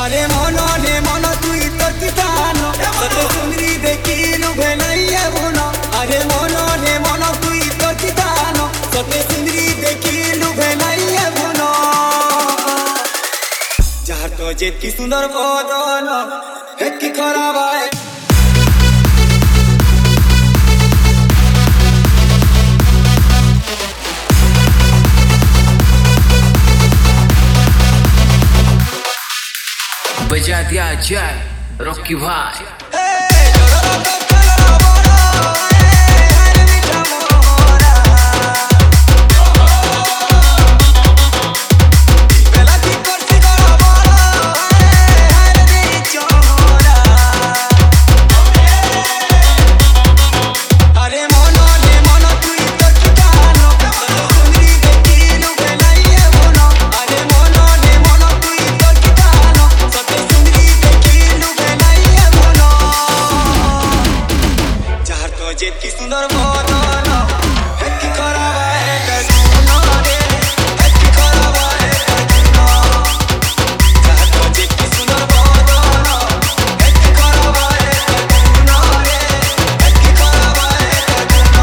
अरे मने मन तुई तो कितानो तो सुंदरी देखिलु भेलैया बुनो अरे मने मन तुई तो कितानो तो सुंदरी देखिलु भेलैया बुनो जहाँ तो जेती सुंदर बदन एक की खराब है बजा दिया जाए रॉकी भाई जेती सुंदर बदन एक खराब है कजुनो रे एक खराब है कजुनो जहाँ तो जेती सुंदर बदन एक खराब है कजुनो रे एक खराब है कजुनो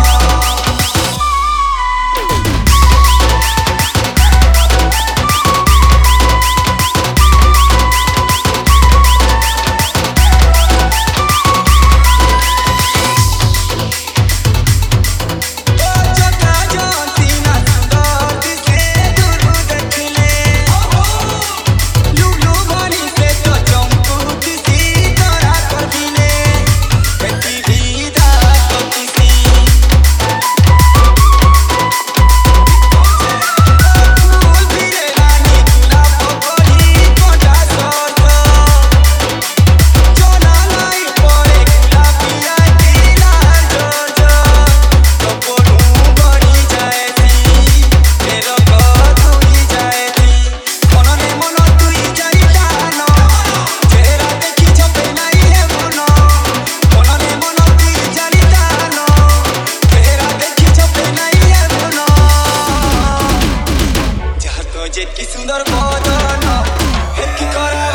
जेती सुंदर बदन एक खराब